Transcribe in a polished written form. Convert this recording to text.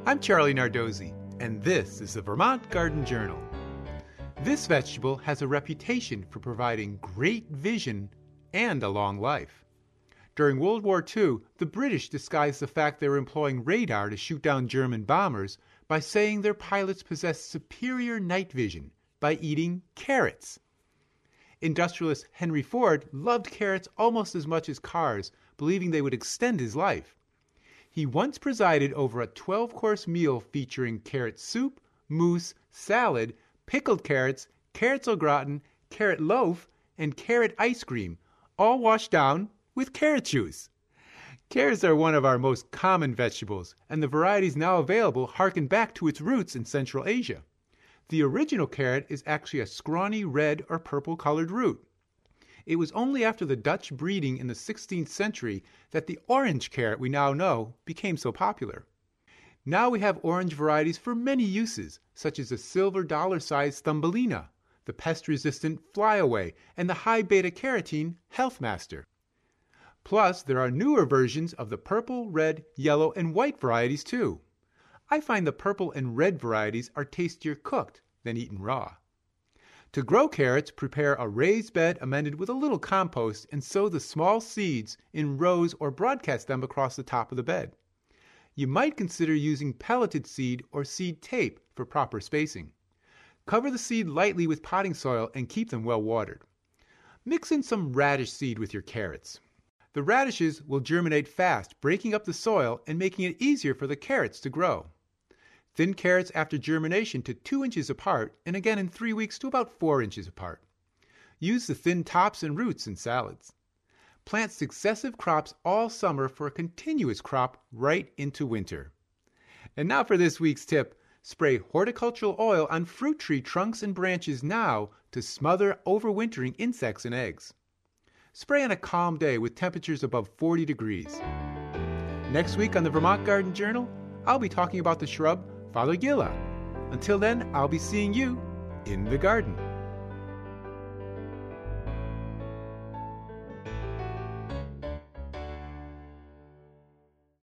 I'm Charlie Nardozzi, and this is the Vermont Garden Journal. This vegetable has a reputation for providing great vision and a long life. During World War II, the British disguised the fact they were employing radar to shoot down German bombers by saying their pilots possessed superior night vision by eating carrots. Industrialist Henry Ford loved carrots almost as much as cars, believing they would extend his life. He once presided over a 12-course meal featuring carrot soup, mousse, salad, pickled carrots au gratin, carrot loaf, and carrot ice cream, all washed down with carrot juice. Carrots are one of our most common vegetables, and the varieties now available harken back to its roots in Central Asia. The original carrot is actually a scrawny red or purple-colored root. It was only after the Dutch breeding in the 16th century that the orange carrot we now know became so popular. Now we have orange varieties for many uses, such as the silver dollar-sized Thumbelina, the pest-resistant Flyaway, and the high beta-carotene Healthmaster. Plus, there are newer versions of the purple, red, yellow, and white varieties too. I find the purple and red varieties are tastier cooked than eaten raw. To grow carrots, prepare a raised bed amended with a little compost and sow the small seeds in rows or broadcast them across the top of the bed. You might consider using pelleted seed or seed tape for proper spacing. Cover the seed lightly with potting soil and keep them well watered. Mix in some radish seed with your carrots. The radishes will germinate fast, breaking up the soil and making it easier for the carrots to grow. Thin carrots after germination to 2 inches apart, and again in 3 weeks to about 4 inches apart. Use the thin tops and roots in salads. Plant successive crops all summer for a continuous crop right into winter. And now for this week's tip. Spray horticultural oil on fruit tree trunks and branches now to smother overwintering insects and eggs. Spray on a calm day with temperatures above 40 degrees. Next week on the Vermont Garden Journal, I'll be talking about the shrub Fothergilla. Until then, I'll be seeing you in the garden.